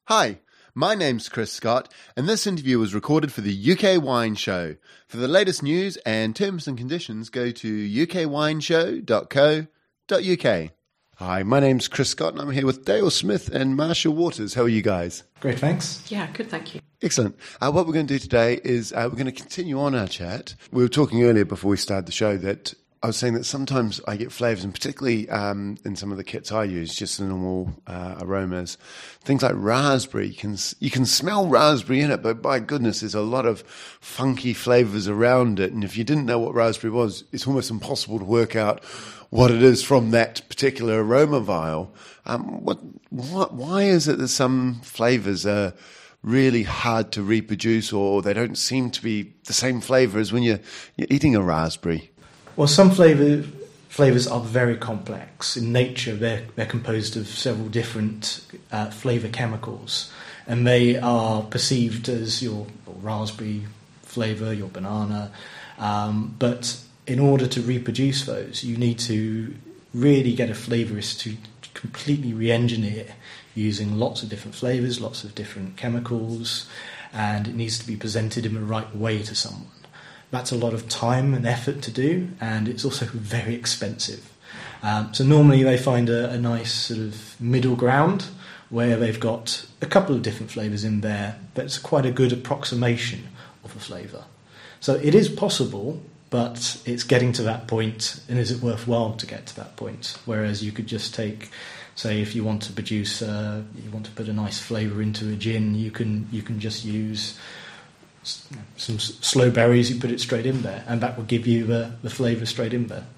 Hi, my name's Chris Scott, and this interview was recorded for the UK Wine Show. For the latest news and terms and conditions, go to ukwineshow.co.uk. Hi, my name's Chris Scott, and I'm here with Dale Smith and Marshall Waters. How are you guys? Great, thanks. Yeah, good, thank you. Excellent. What we're going to do today is we're going to continue on our chat. We were talking earlier before we started the show that I was saying that sometimes I get flavours, and particularly in some of the kits I use, just the normal aromas, things like raspberry. You can smell raspberry in it, but by goodness, there's a lot of funky flavours around it. And if you didn't know what raspberry was, it's almost impossible to work out what it is from that particular aroma vial. Why is it that some flavours are really hard to reproduce, or they don't seem to be the same flavour as when you're eating a raspberry? Well, some flavours are very complex. In nature, they're composed of several different flavour chemicals, and they are perceived as your raspberry flavour, your banana. But in order to reproduce those, you need to really get a flavourist to completely re-engineer using lots of different flavours, lots of different chemicals, and it needs to be presented in the right way to someone. That's a lot of time and effort to do, and it's also very expensive. So normally they find a nice sort of middle ground where they've got a couple of different flavours in there, but it's quite a good approximation of a flavour. So it is possible, but it's getting to that point, and is it worthwhile to get to that point? Whereas you could just take, say, if you want to produce, you want to put a nice flavour into a gin, you can just use some sloe berries, you put it straight in there, and that will give you the flavour straight in there.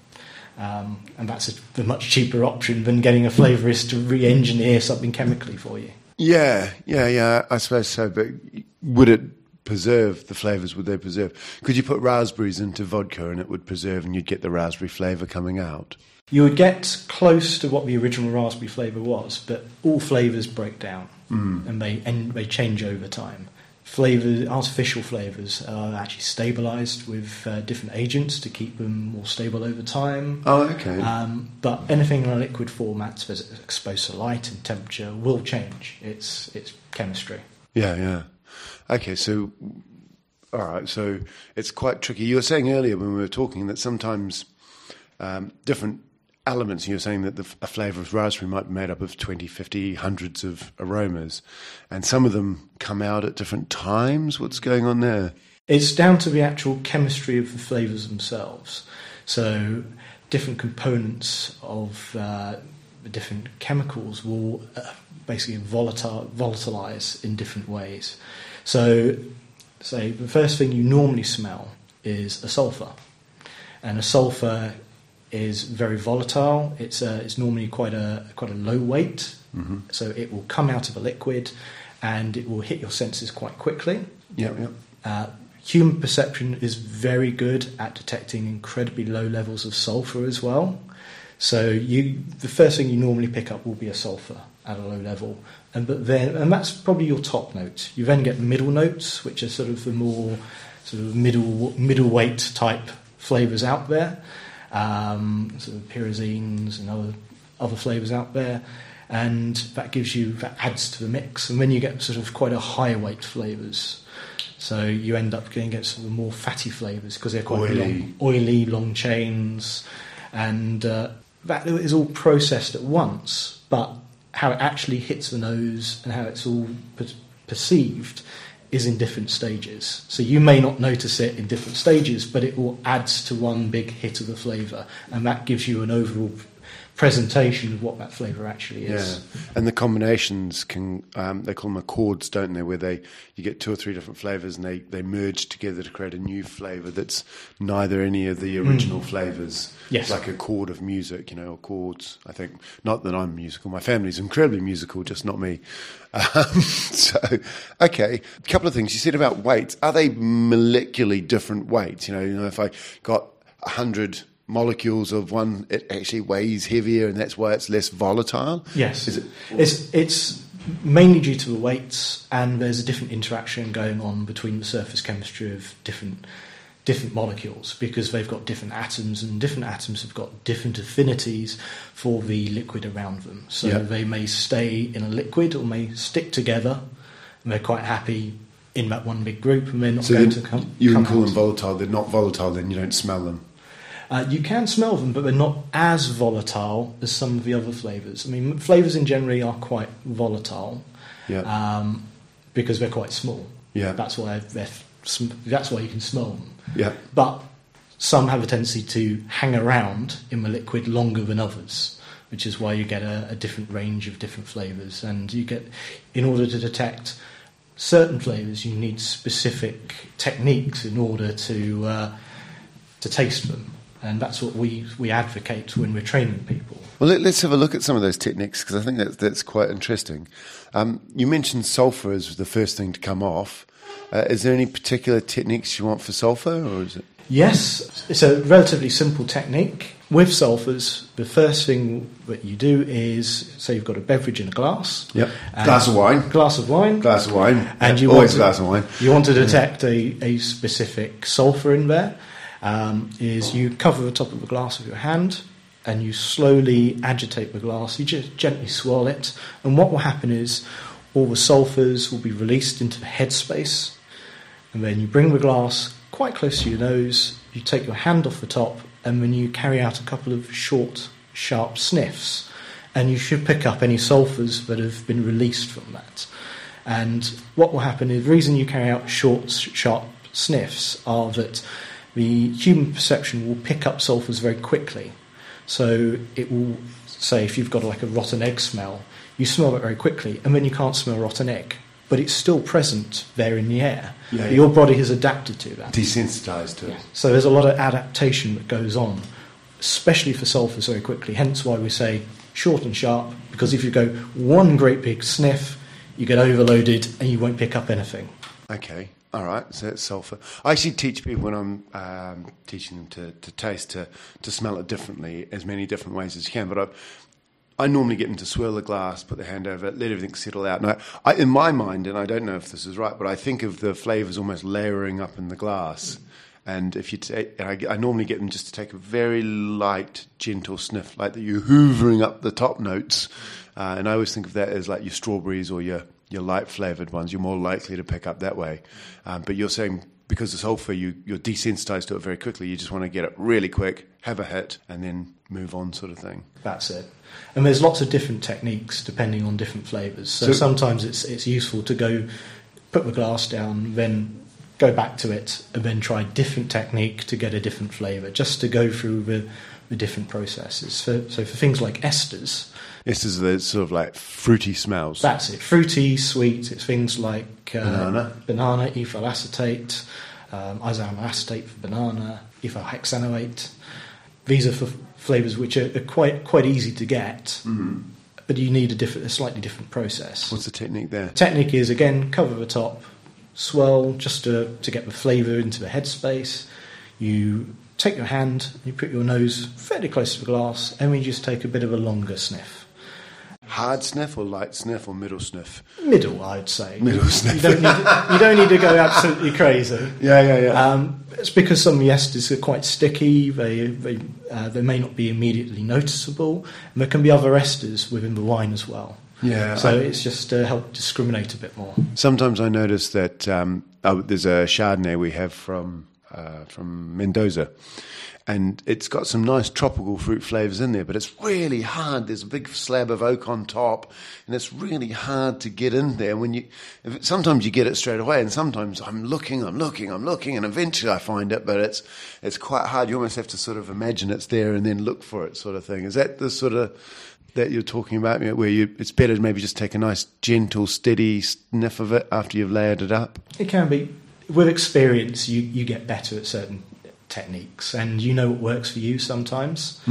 And that's a much cheaper option than getting a flavourist to re-engineer something chemically for you. Yeah, I suppose so, but would it preserve the flavours? Would they preserve? Could you put raspberries into vodka and it would preserve and you'd get the raspberry flavour coming out? You would get close to what the original raspberry flavour was, but all flavours break down and they change over time. Artificial flavours are actually stabilised with different agents to keep them more stable over time. Oh, okay. But anything in a liquid format that's exposed to light and temperature will change. It's chemistry. Yeah. Okay, so, all right, so it's quite tricky. You were saying earlier when we were talking that sometimes different elements, you were saying that a flavour of raspberry might be made up of 20, 50, hundreds of aromas, and some of them come out at different times. What's going on there? It's down to the actual chemistry of the flavours themselves. So different components of the different chemicals will basically volatilise in different ways. So, say the first thing you normally smell is a sulphur, and a sulphur is very volatile. It's normally quite a low weight, so it will come out of a liquid, and it will hit your senses quite quickly. Human perception is very good at detecting incredibly low levels of sulphur as well. So the first thing you normally pick up will be a sulphur at a low level, and that's probably your top note. You then get the middle notes, which are sort of the more sort of middleweight type flavours out there, sort of pyrazines and other flavours out there, and that adds to the mix. And then you get sort of quite a higher weight flavours. So you end up getting sort of more fatty flavours because they're quite oily, long chains, and that is all processed at once, but how it actually hits the nose and how it's all perceived is in different stages. So you may not notice it in different stages, but it all adds to one big hit of the flavour, and that gives you an overall presentation of what that flavour actually is. Yeah, and the combinations can, they call them accords, don't they, where you get two or three different flavours and they merge together to create a new flavour that's neither any of the original flavours. Yes. Like a chord of music, or chords, I think. Not that I'm musical. My family's incredibly musical, just not me. So, okay. A couple of things. You said about weights. Are they molecularly different weights? If I got 100 molecules of one, it actually weighs heavier, and that's why it's less volatile? Yes. It's mainly due to the weights, and there's a different interaction going on between the surface chemistry of different different molecules because they've got different atoms, and different atoms have got different affinities for the liquid around them. So they may stay in a liquid or may stick together, and they're quite happy in that one big group, and they're not going to come. You can call them volatile. They're not volatile, then you don't smell them. You can smell them, but they're not as volatile as some of the other flavours. I mean, flavours in general are quite volatile because they're quite small. Yeah. That's why you can smell them. Yeah. But some have a tendency to hang around in the liquid longer than others, which is why you get a different range of different flavours. And you get, in order to detect certain flavours, you need specific techniques in order to taste them. And that's what we advocate when we're training people. Well, let's have a look at some of those techniques, because I think that's quite interesting. You mentioned sulphur as the first thing to come off. Is there any particular techniques you want for sulphur, or is it? Yes, it's a relatively simple technique. With sulphurs, the first thing that you do is, say you've got a beverage in a glass. Yep. Glass of wine. And you always glass of wine. You want to detect a specific sulphur in there. Is you cover the top of the glass with your hand and you slowly agitate the glass. You just gently swirl it, and what will happen is all the sulphurs will be released into the headspace, and then you bring the glass quite close to your nose, you take your hand off the top, and then you carry out a couple of short, sharp sniffs, and you should pick up any sulphurs that have been released from that. And what will happen is, the reason you carry out short, sharp sniffs are that the human perception will pick up sulphurs very quickly. So it will say, if you've got like a rotten egg smell, you smell it very quickly, and then you can't smell rotten egg, but it's still present there in the air. Your body has adapted to that. Desensitized to it. So there's a lot of adaptation that goes on, especially for sulphurs very quickly, hence why we say short and sharp, because if you go one great big sniff, you get overloaded and you won't pick up anything. Okay. All right, so it's sulphur. I actually teach people when I'm teaching them to taste, to smell it differently, as many different ways as you can. But I normally get them to swirl the glass, put their hand over it, let everything settle out. And I, in my mind, and I don't know if this is right, but I think of the flavours almost layering up in the glass. And if you I normally get them just to take a very light, gentle sniff, like that you're hoovering up the top notes. And I always think of that as like your strawberries or your light flavoured ones. You're more likely to pick up that way. But you're saying because of sulphur, you're desensitized to it very quickly. You just want to get it really quick, have a hit, and then move on, sort of thing. That's it. And there's lots of different techniques depending on different flavours. So sometimes it's useful to go put the glass down, then go back to it, and then try a different technique to get a different flavour, just to go through the different processes. So for things like esters... Esters are the sort of like fruity smells. That's it. Fruity, sweet. It's things like banana, ethyl acetate, isoamyl acetate for banana, ethyl hexanoate. These are for flavours which are quite easy to get, but you need a slightly different process. What's the technique there? Technique is, again, cover the top, swirl just to get the flavour into the headspace. You take your hand, you put your nose fairly close to the glass, and we just take a bit of a longer sniff. Hard sniff or light sniff or middle sniff? Middle, I'd say. Middle sniff. You don't need to go absolutely crazy. Yeah. It's because some esters are quite sticky. They may not be immediately noticeable. And there can be other esters within the wine as well. Yeah. So it's just to help discriminate a bit more. Sometimes I notice that there's a Chardonnay we have from Mendoza. And it's got some nice tropical fruit flavours in there, but it's really hard. There's a big slab of oak on top, and it's really hard to get in there. Sometimes you get it straight away, and sometimes I'm looking, and eventually I find it, but it's quite hard. You almost have to sort of imagine it's there and then look for it, sort of thing. Is that the sort of that you're talking about, where it's better to maybe just take a nice, gentle, steady sniff of it after you've layered it up? It can be. With experience, you get better at certain techniques, and you know what works for you sometimes.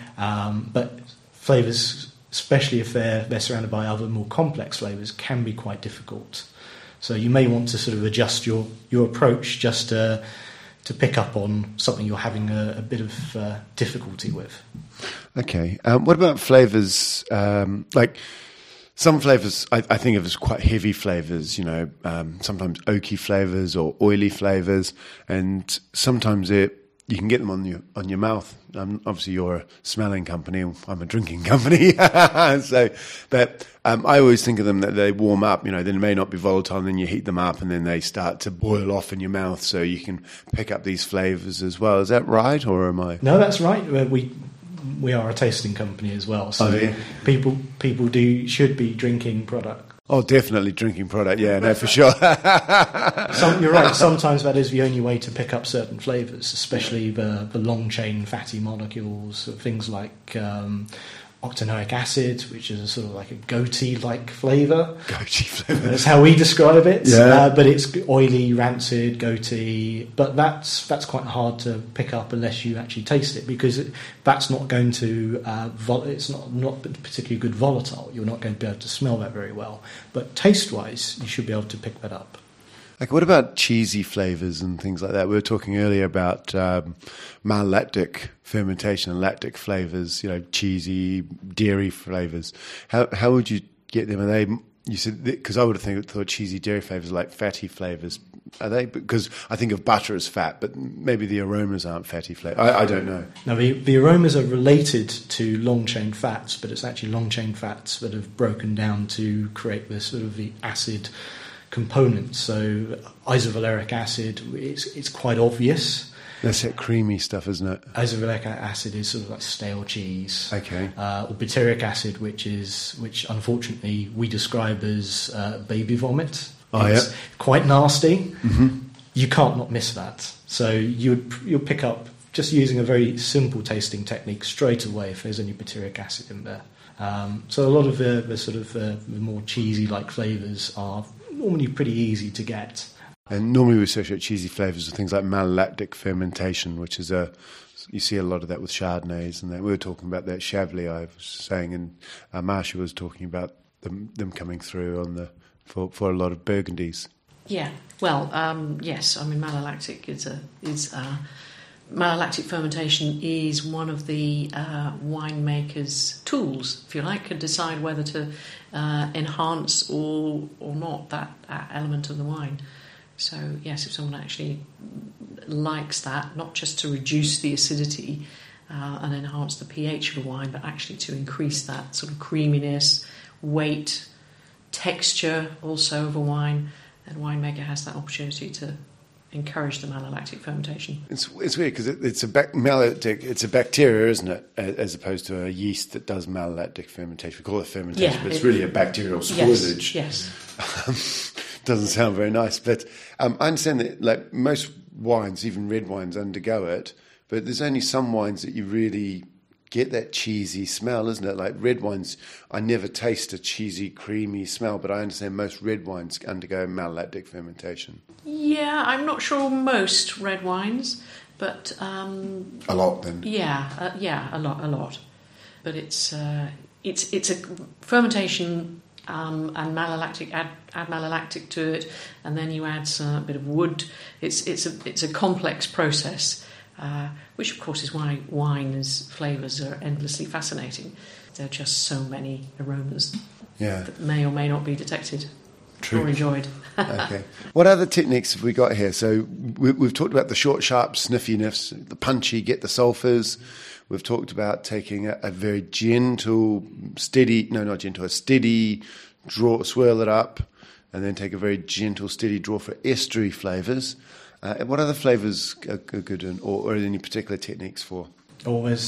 But flavours, especially if they're surrounded by other more complex flavours, can be quite difficult. So you may want to sort of adjust your approach just to pick up on something you're having a bit of difficulty with. Okay. What about flavours like Some flavours I think of as quite heavy flavours, sometimes oaky flavours or oily flavours, and sometimes you can get them on your mouth. Obviously, you're a smelling company. I'm a drinking company. But I always think of them that they warm up. They may not be volatile, and then you heat them up, and then they start to boil off in your mouth, so you can pick up these flavours as well. Is that right, or am I? No, that's right. We are a tasting company as well, so people should be drinking product. Oh, definitely drinking product. Yeah, no, for sure. You're right. Sometimes that is the only way to pick up certain flavours, especially the long chain fatty molecules, things like octanoic acid, which is a sort of like a goatee-like flavour. Goatee flavour. That's how we describe it. Yeah. But it's oily, rancid, goatee. But that's quite hard to pick up unless you actually taste it, because that's not going to. It's not particularly good volatile. You're not going to be able to smell that very well. But taste-wise, you should be able to pick that up. Like, what about cheesy flavours and things like that? We were talking earlier about malolactic fermentation and lactic flavours, cheesy, dairy flavours. How would you get them? Are they, you said, because I would have thought cheesy dairy flavours are like fatty flavours. Are they? Because I think of butter as fat, but maybe the aromas aren't fatty flavours. I don't know. Now, the aromas are related to long-chain fats, but it's actually long-chain fats that have broken down to create the sort of the acid components. So isovaleric acid, it's quite obvious. That's that creamy stuff, isn't it? Isovaleric acid is sort of like stale cheese. Okay. Or butyric acid, which unfortunately we describe as baby vomit. It's quite nasty. Mm-hmm. You can't not miss that. So you'll pick up, just using a very simple tasting technique, straight away if there's any butyric acid in there. So a lot of the sort of the more cheesy-like flavours are normally pretty easy to get. And normally we associate cheesy flavours with things like malolactic fermentation, which is you see a lot of that with Chardonnays, and we were talking about that Chablis, I was saying, and Marsha was talking about them coming through for a lot of Burgundies. Yeah, well, yes, I mean malolactic malolactic fermentation is one of the winemaker's tools, if you like, to decide whether to enhance or not that element of the wine. So, yes, if someone actually likes that, not just to reduce the acidity and enhance the pH of a wine, but actually to increase that sort of creaminess, weight, texture also of a wine, then winemaker has that opportunity to encourage the malolactic fermentation. It's weird because it's a malolactic. It's a bacteria, isn't it, as opposed to a yeast that does malolactic fermentation. We call it fermentation, but it's really a bacterial spoilage. Yes. Doesn't sound very nice, but I understand that like most wines, even red wines, undergo it. But there's only some wines that you really get that cheesy smell, isn't it? Like red wines, I never taste a cheesy, creamy smell, but I understand most red wines undergo malolactic fermentation. Yeah, I'm not sure most red wines, but a lot then. Yeah, a lot. But it's a fermentation and malolactic. Add malolactic to it, and then you add a bit of wood. It's a complex process. Which of course is why wine's flavours are endlessly fascinating. There are just so many aromas that may or may not be detected or enjoyed. Okay. What other techniques have we got here? So we've talked about the short, sharp sniffiness, the punchy, get the sulphurs. We've talked about taking a very gentle, steady draw, swirl it up, and then take a very gentle, steady draw for estery flavours. What other flavours are good, or any particular techniques for? Always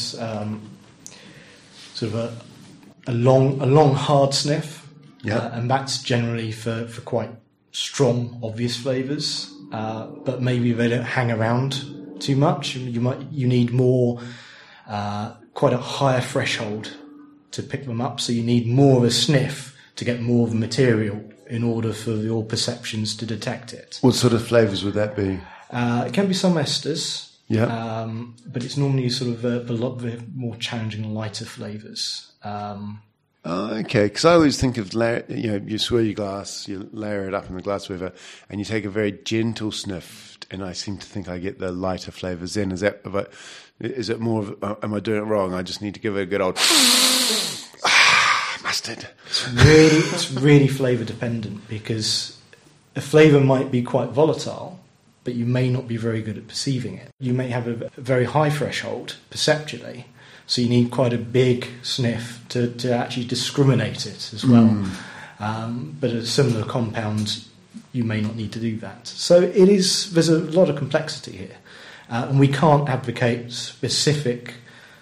sort of a long hard sniff, and that's generally for quite strong, obvious flavours. But maybe they don't hang around too much. You need more, quite a higher threshold to pick them up. So you need more of a sniff to get more of the material in order for your perceptions to detect it. What sort of flavours would that be? It can be some esters, but it's normally sort of a lot of the more challenging, lighter flavours. Okay, because I always think of, you swirl your glass, you layer it up in the glass, whatever, and you take a very gentle sniff, and I seem to think I get the lighter flavours in. Is it more of, am I doing it wrong? I just need to give it a good old... bastard. It's really flavour dependent, because a flavour might be quite volatile, but you may not be very good at perceiving it. You may have a very high threshold perceptually, so you need quite a big sniff to actually discriminate it as well. But a similar compound, you may not need to do that. So there's a lot of complexity here. And we can't advocate specific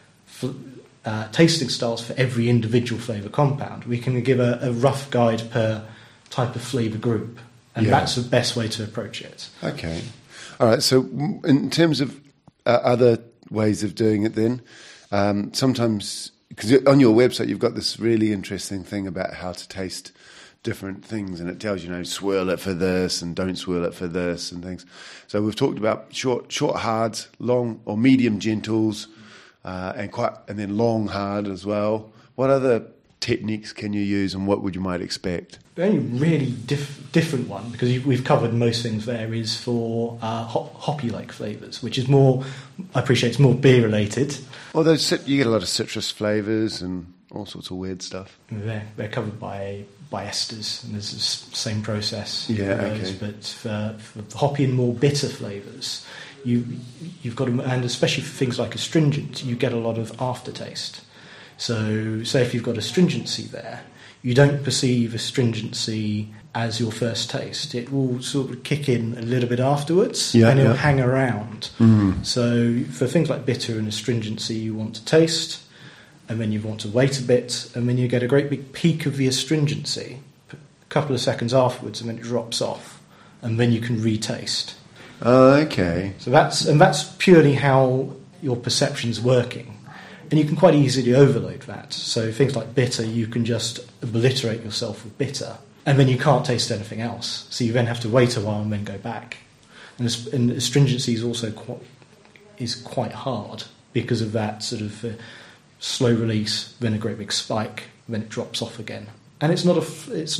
tasting styles for every individual flavour compound. We can give a rough guide per type of flavour group, and that's the best way to approach it. Okay. All right, so in terms of other ways of doing it then, sometimes, because on your website you've got this really interesting thing about how to taste different things, and it tells you, swirl it for this and don't swirl it for this and things. So we've talked about short hards, long or medium gentles, and then long hard as well. What other techniques can you use, and what would you might expect? The only really different one, because we've covered most things there, is for hoppy-like flavours, which is more, I appreciate it's more beer-related. Although you get a lot of citrus flavours and all sorts of weird stuff. They're covered by esters, and there's the same process. Yeah, those, okay. But for hoppy and more bitter flavours, you've got to, and especially for things like astringent, you get a lot of aftertaste. So, say if you've got astringency there, you don't perceive astringency as your first taste. It will sort of kick in a little bit afterwards, and it'll hang around. So for things like bitter and astringency, you want to taste, and then you want to wait a bit, and then you get a great big peak of the astringency a couple of seconds afterwards, and then it drops off, and then you can retaste. Okay. So that's purely how your perception's working. And you can quite easily overload that. So things like bitter, you can just obliterate yourself with bitter, and then you can't taste anything else. So you then have to wait a while and then go back. And astringency is also quite hard because of that sort of slow release, then a great big spike, then it drops off again. And it's more of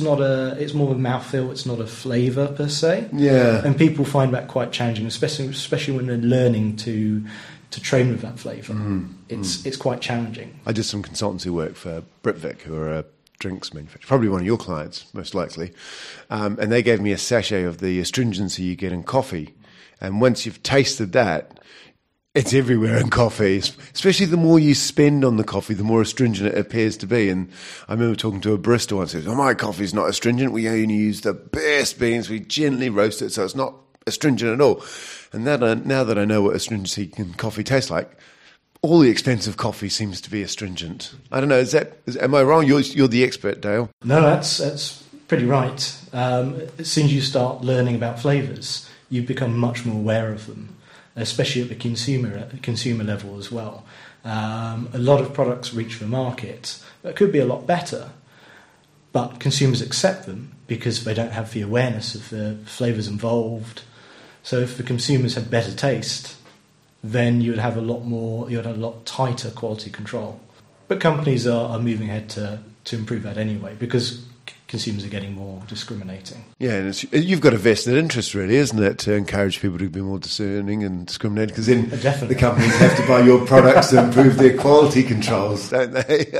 a mouthfeel. It's not a flavour per se. Yeah. And people find that quite challenging, especially when they're learning to train with that flavour. It's quite challenging. I did some consultancy work for Britvic, who are a drinks manufacturer, probably one of your clients, most likely. And they gave me a sachet of the astringency you get in coffee. And once you've tasted that, it's everywhere in coffee. Especially the more you spend on the coffee, the more astringent it appears to be. And I remember talking to a barista once who said, my coffee's not astringent. We only use the best beans. We gently roast it, so it's not astringent at all. And now that I know what astringency in coffee tastes like, all the expensive coffee seems to be astringent. I don't know, am I wrong? You're the expert, Dale. No, that's pretty right. As soon as you start learning about flavours, you become much more aware of them, especially at the consumer level as well. A lot of products reach the market that could be a lot better, but consumers accept them because they don't have the awareness of the flavours involved. So if the consumers had better taste, then you'd have a lot tighter quality control. But companies are moving ahead to improve that anyway, because consumers are getting more discriminating. Yeah, and you've got a vested interest, really, isn't it, to encourage people to be more discerning and discriminating? Because then the companies have to buy your products to improve their quality controls, don't they?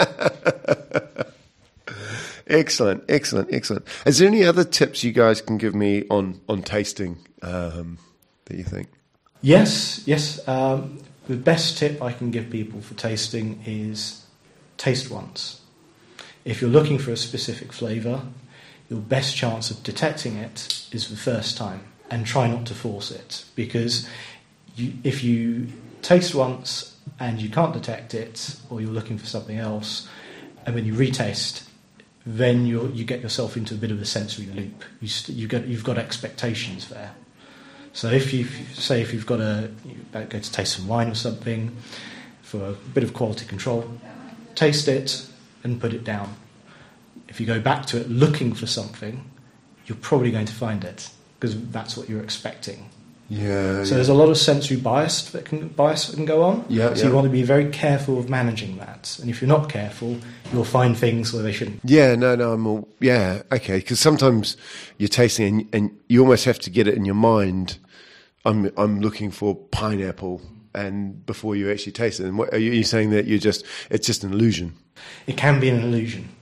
Excellent. Is there any other tips you guys can give me on tasting that you think? Yes. The best tip I can give people for tasting is taste once. If you're looking for a specific flavour, your best chance of detecting it is the first time, and try not to force it, because if you taste once and you can't detect it, or you're looking for something else, and when you retaste, then you get yourself into a bit of a sensory loop. You've got expectations there. So if you've got to go to taste some wine or something for a bit of quality control, taste it and put it down. If you go back to it looking for something, you're probably going to find it, because that's what you're expecting. Yeah. So there's a lot of sensory bias that can go on. Yeah. So you want to be very careful of managing that. And if you're not careful, you'll find things where they shouldn't. Yeah. No. Okay. Because sometimes you're tasting and you almost have to get it in your mind. I'm looking for pineapple, and before you actually taste it. And what, are you saying that it's just an illusion? It can be an illusion.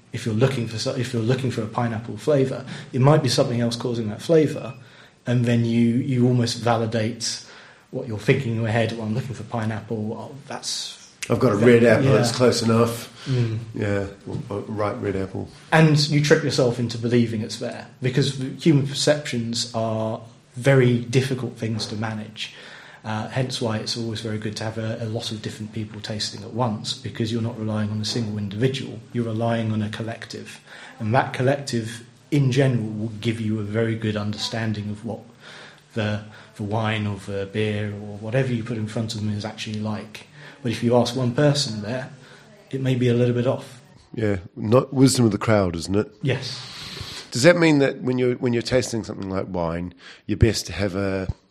if you're looking for a pineapple flavour, it might be something else causing that flavour, and then you almost validate what you're thinking in your head. Well, I'm looking for pineapple. Oh, I've got a red apple. Yeah. It's close enough. Yeah, ripe red apple. And you trick yourself into believing it's there, because human perceptions are very difficult things to manage. Hence why it's always very good to have a lot of different people tasting at once, because you're not relying on a single individual, you're relying on a collective. And that collective, in general, will give you a very good understanding of what the wine or the beer or whatever you put in front of them is actually like. But if you ask one person there, it may be a little bit off. Yeah, not wisdom of the crowd, isn't it? Yes. Does that mean that when you're tasting something like wine, you're best to have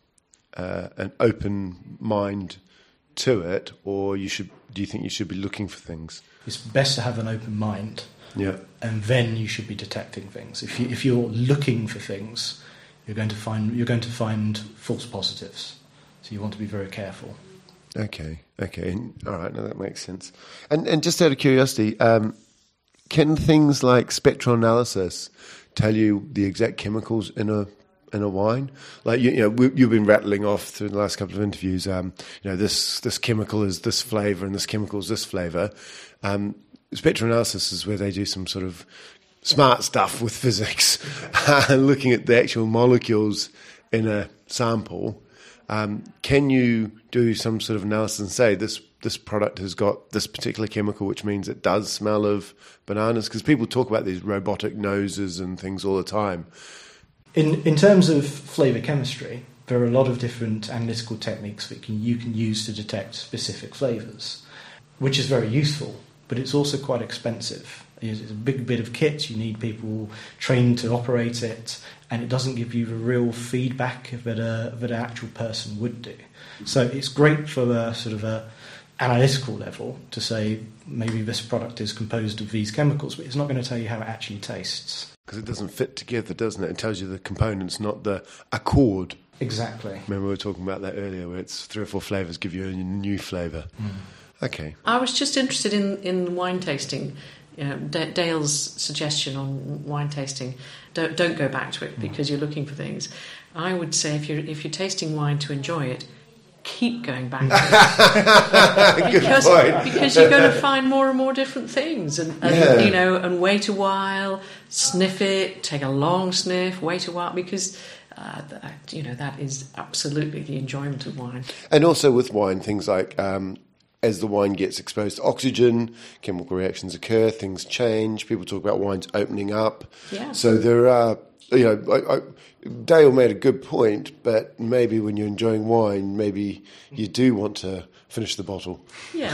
an open mind to it, or do you think you should be looking for things? It's best to have an open mind. Yeah. And then you should be detecting things. If you're looking for things, you're going to find false positives. So you want to be very careful. Okay. All right, now that makes sense. And just out of curiosity, can things like spectral analysis tell you the exact chemicals in a wine? Like you've been rattling off through the last couple of interviews. This chemical is this flavour and this chemical is this flavour. Spectral analysis is where they do some sort of smart stuff with physics, looking at the actual molecules in a sample. Can you do some sort of analysis and say this product has got this particular chemical, which means it does smell of bananas? Because people talk about these robotic noses and things all the time. In terms of flavour chemistry, there are a lot of different analytical techniques that you can use to detect specific flavours, which is very useful, but it's also quite expensive. It's a big bit of kit. You need people trained to operate it, and it doesn't give you the real feedback that an actual person would do. So it's great for a sort of a analytical level to say maybe this product is composed of these chemicals, but it's not going to tell you how it actually tastes. Because it doesn't fit together, doesn't it? It tells you the components, not the accord. Exactly. Remember we were talking about that earlier, where it's 3 or 4 flavours give you a new flavour. Okay. I was just interested in wine tasting. Dale's suggestion on wine tasting, don't go back to it because you're looking for things. I would say if you're tasting wine to enjoy it, keep going back to it. because you're going to find more and more different things, and wait a while, sniff it, take a long sniff, wait a while, because that is absolutely the enjoyment of wine. And also with wine, things like as the wine gets exposed to oxygen, chemical reactions occur, things change. People talk about wines opening up. Yeah. So there are, Dale made a good point, but maybe when you're enjoying wine, maybe you do want to finish the bottle. Yeah.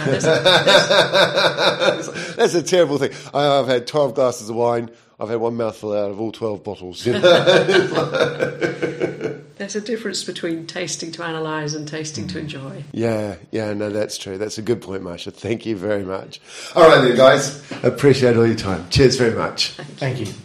That's a terrible thing. I've had 12 glasses of wine. I've had one mouthful out of all 12 bottles. There's a difference between tasting to analyse and tasting to enjoy. Yeah, no, that's true. That's a good point, Marsha. Thank you very much. All right then, guys. Appreciate all your time. Cheers very much. Thank you.